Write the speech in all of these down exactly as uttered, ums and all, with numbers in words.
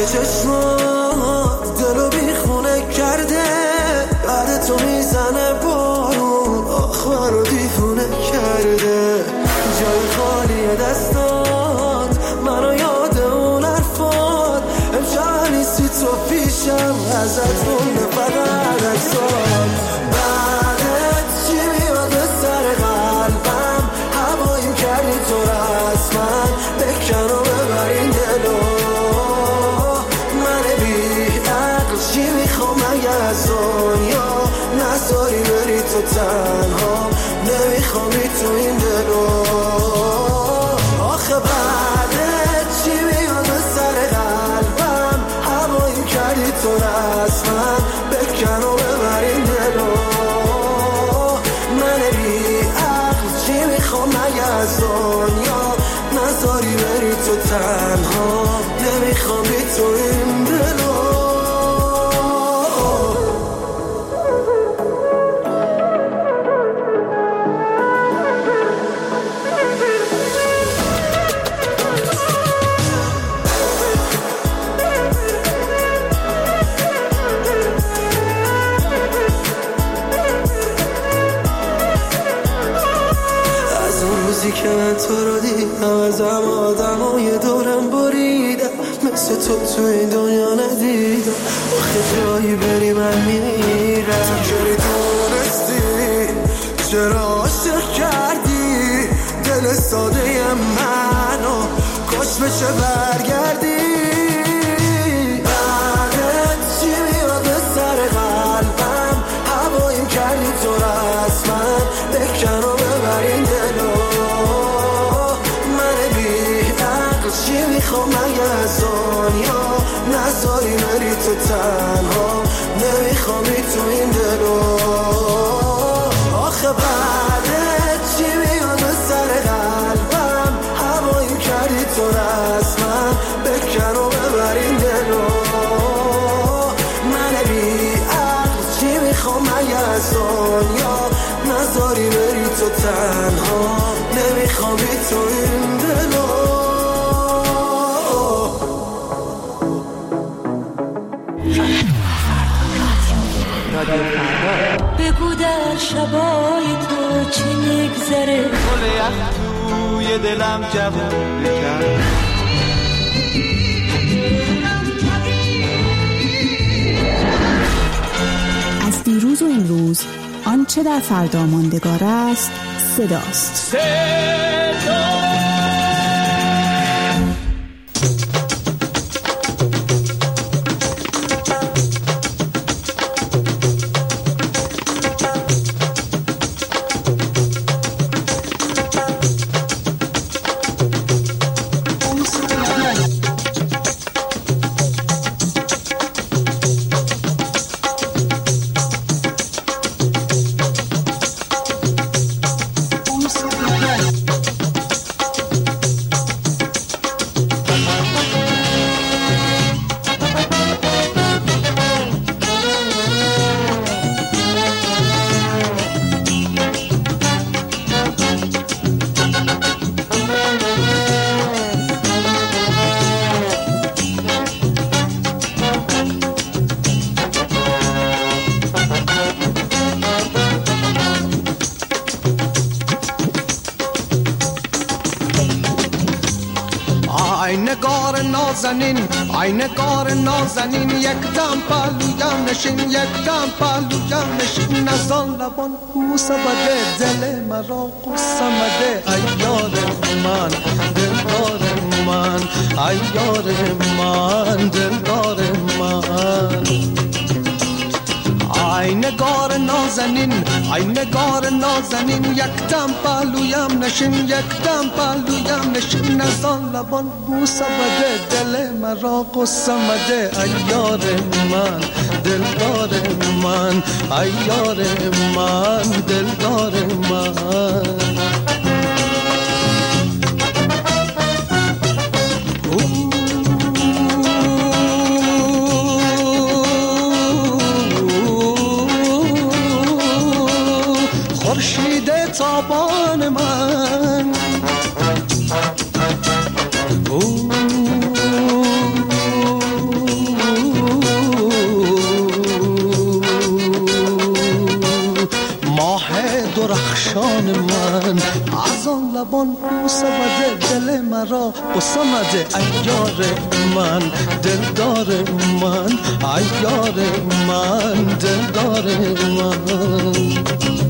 که چشمات دلو بیخونه کرده، بعد تو میزنه بارون آخ منو دیوونه کرده. جای خالی دستات منو یاد اون حرفات، امشب نیستی تو پیشم ازت مونده فقط عکسات. بعدت چی میاد به سر قلبم، هواییم کردی تو رسمن بکن و ببر این دلو. من بی عقل چی میخوام اگه از دنیا نذاری بری تو تنها، نمیخوام تو این دلو. آخه بعدت چی میاد به سر قلبم، هواییم کردی تو رسمن بکن و ببر این دلو. من بی عقل چی میخوام اگه از دنیا نذاری بری تو تنها، نمیخوام تو این دلو. که من تو رو دیدم ازم آدمای دورم بریدم، مثل تو تو این دنیا ندیدم. آخه جایی بری من میرم. تو چری دونستی چرا عاشق کردی دل ساده منو، کاش بشه برگردی. بعدت چی میاد به سر قلبم، هواییم کردی تو رسمن بکن و ببر این دلو. چی میخوام اگه از دنیا نذاری بری تو تنها، نمیخوام تو این دلو. آخه بعدت چی میاد به سر قلبم، هواییم کردی تو رسمن بکن و ببر این دلو. من بی عقل چی میخوام اگه از دنیا نذاری بری تو تنها، نمیخوام تو این دلو. بگو در شبای تو چی میگذره، گل یخ توی دلم جوون بکن. از دیروز و امروز آنچه در فردا ماندگار است صداست. صدا ای نگار نازنین یک دم پهلویم نشین، یک دم پهلویم نشین. از آن لبان بوسه بده دل مرا قصه مده. ای یار من دلدار من، ای یار من دلدار من. ای نگار نازنین ای نگار نازنین یک دم پهلویم نشین، یک دم پهلویم نشین. از آن لبان بوسه بده دل مرا قصه مده. ای یار من دلدار من، ای یار من دلدار من. تابان من لبان بوسه بده دل مرا قصه مده ایار من دلدار من ایار من دلدار من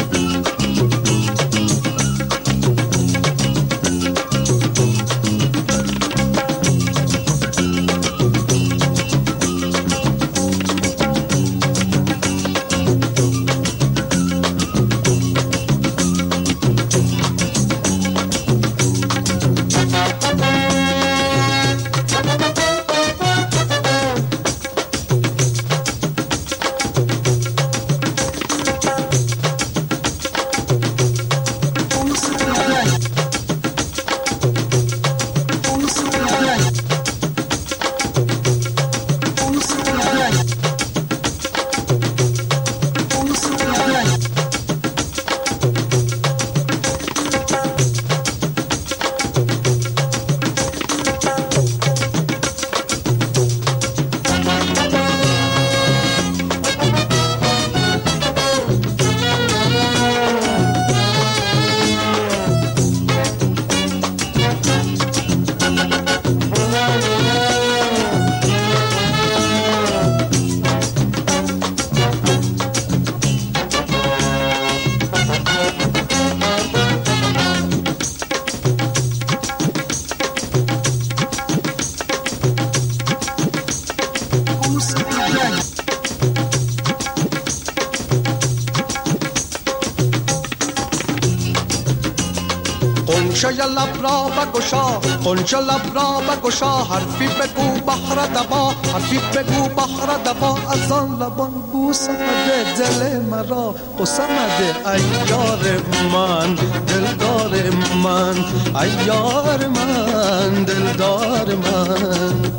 قنچه لب را بگشا قنچه لب را بگشا حرفی بگو بحر دبا حرفی بگو بحر دبا از آن لبان بوسه بده دل مرا قصه مده ایار من دلدار من ایار من دلدار من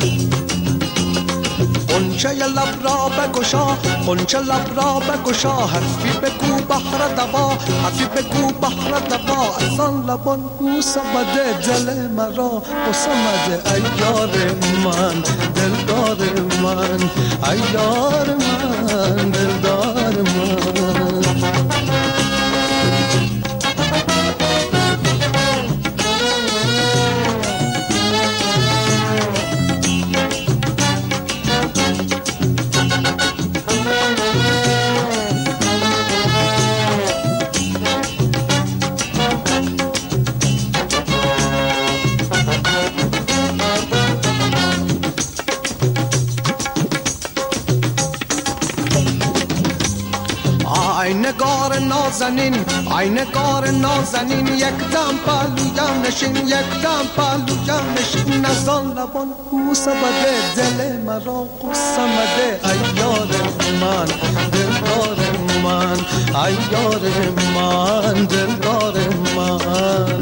قنچه لب را بگشا قنچه لب را بگشا حرفی بگو بحر دبا حرفی بگو بحر دبا از آن لبان بوسه بده دل مرا قصه مده ایار من دلدار من ایار من دلدار من نگار نازنین ای نگار نازنین یک دم پهلویم نشین یک دم پهلویم نشین از آن لبان بوسه بده دل مرا قصه مده ایار من دلدار من ایار من دلدار من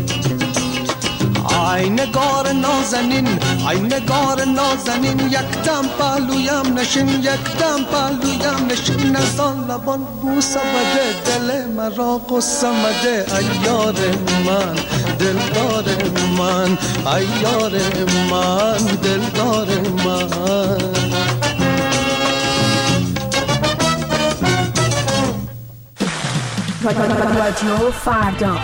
ای نگار نازنین ای نگار نازنین یک دم پهلویم نشین یک دم پهلویم نشین از آن لبان بوسه بده دل مرا قصه مده ایار من دلدار من ایار من دلدار من رادیو فردا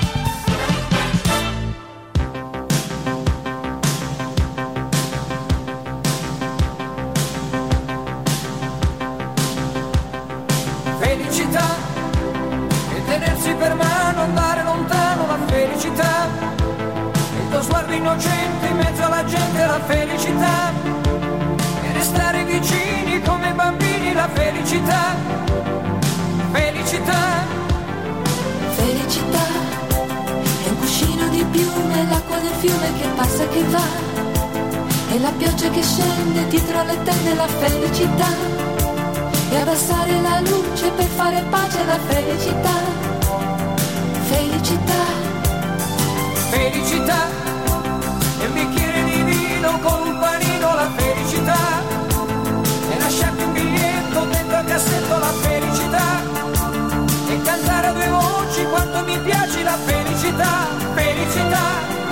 felicità e tenersi per mano, andare lontano, la felicità, il tuo sguardo innocente in mezzo alla gente, la felicità, e restare vicini come bambini, la felicità, felicità, felicità, è un cuscino di piume, l'acqua del fiume che passa e che va, e la pioggia che scende dietro le tende, la felicità. E abbassare la luce per fare pace alla felicità, felicità, felicità, e un bicchiere di vino con un panino, la felicità, e lasciarti un biglietto dentro al cassetto, la felicità, e cantare a due voci quanto mi piace la felicità, felicità.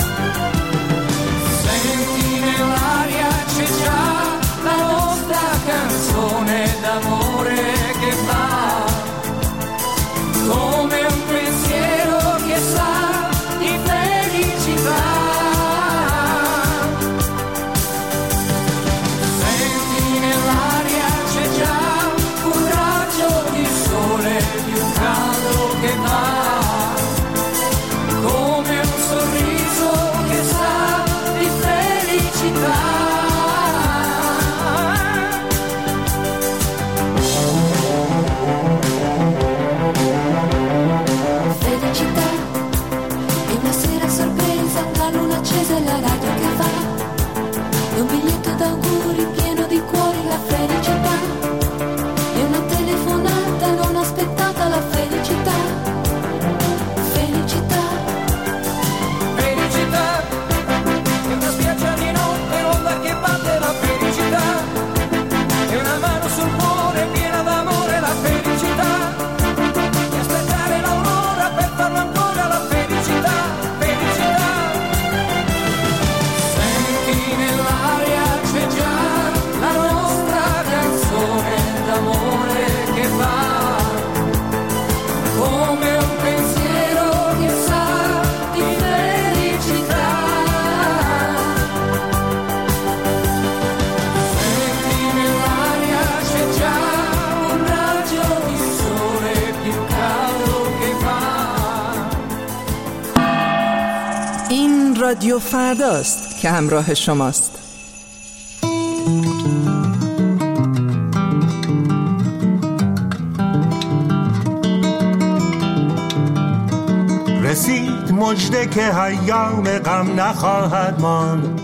Senti nell'aria c'è già la nostra canzone d'amore che va come un pensiero che sa di felicità. رادیو فرداست که همراه شماست. رسید مژده که ایام غم نخواهد ماند،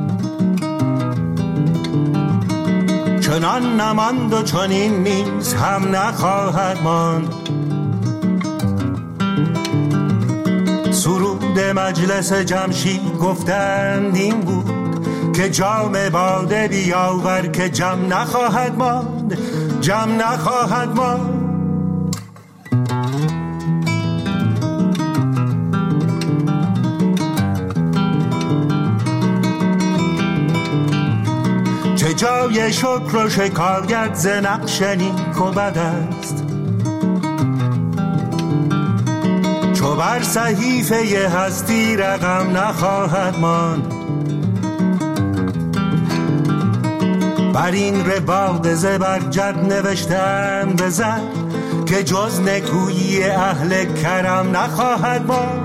چنان نماند و چنین نیز هم نخواهد ماند. سرود مجلس جمشید گفتند این بود که جام باده بیاور که جم نخواهد ماند، جم نخواهد ماند. چه جای شکر و شکایت ز نقش نیک و بد است، چو بر صحیفه هستی رقم نخواهد ماند. بر این رباط زبرجد نوشتم بزن که جز نکویی اهل کرم نخواهد ماند.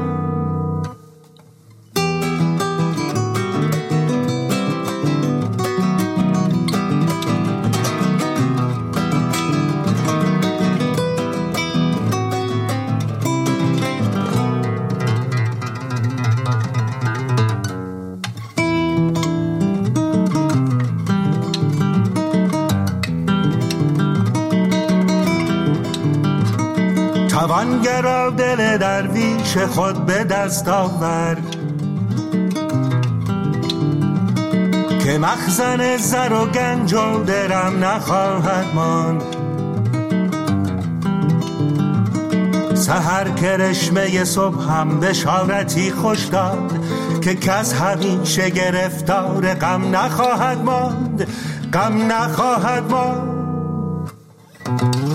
توانگرا دل درویش خود به دست آورد که مخزن زر و گنج و درم نخواهد ماند. سحر کرشمه صبح هم بشارتی خوش داد که کس همیشه گرفتار غم نخواهد ماند، غم نخواهد ماند.